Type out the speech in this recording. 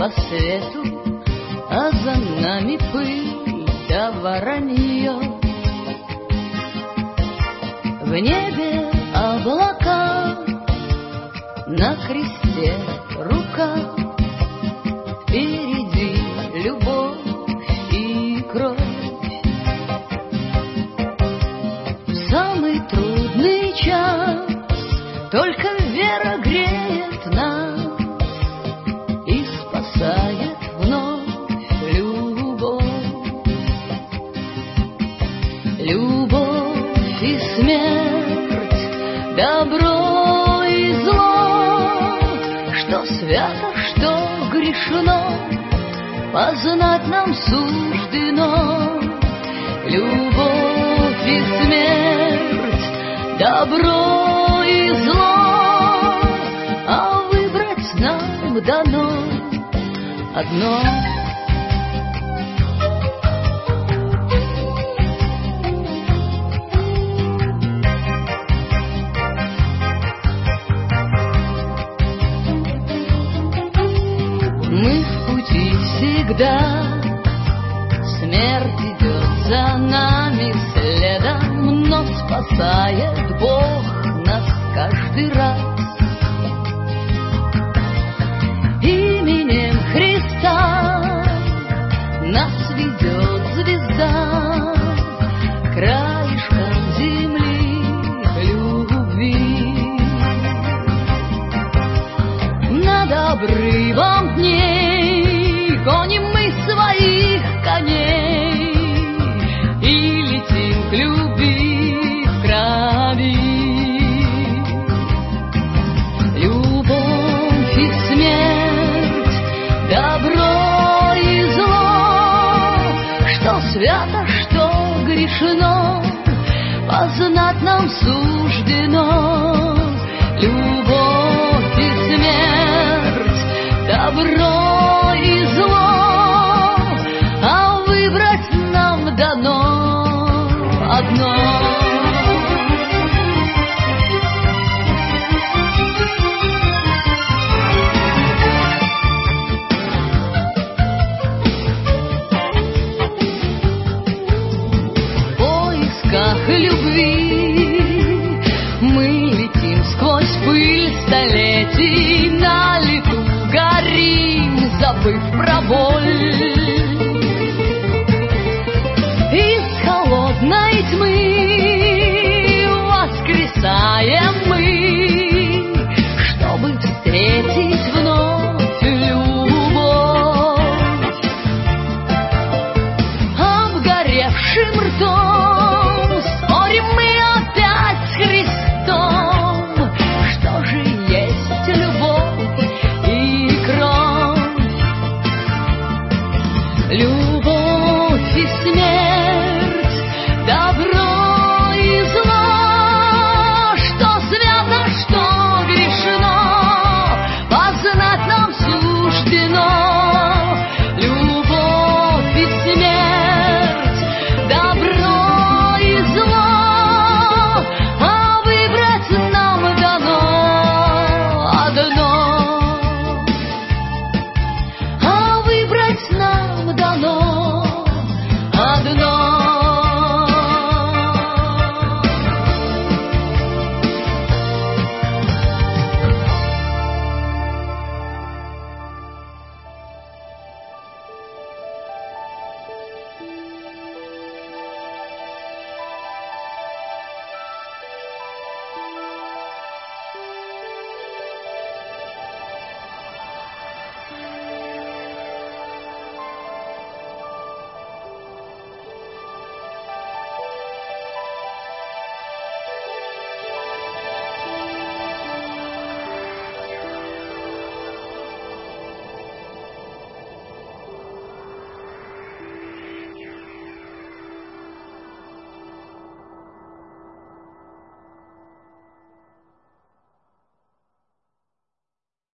по свету, а за нами пыль да воронье. В небе облака, на кресте рука, впереди любовь и кровь. В самый трудный час только вера греет нас и спасает вновь любовь. Любовь и смерть, добро и зло, что свято, что грешно, познать нам суждено. Любовь и смерть, добро и зло, а выбрать нам дано одно. Мы в пути всегда, смерть идет за нами следом, но спасает Бог нас каждый раз. Именем Христа нас ведет звезда краешком земли любви. Над обрывом дней гоним мы своих коней и летим к любви в крови. Любовь и смерть, добро и зло, что свято, что грешно, познать нам суждено. Любовь и смерть, добро и зло, а выбрать нам дано одно. В поисках любви мы летим сквозь пыль столетий, на лету горим, забыв про боль.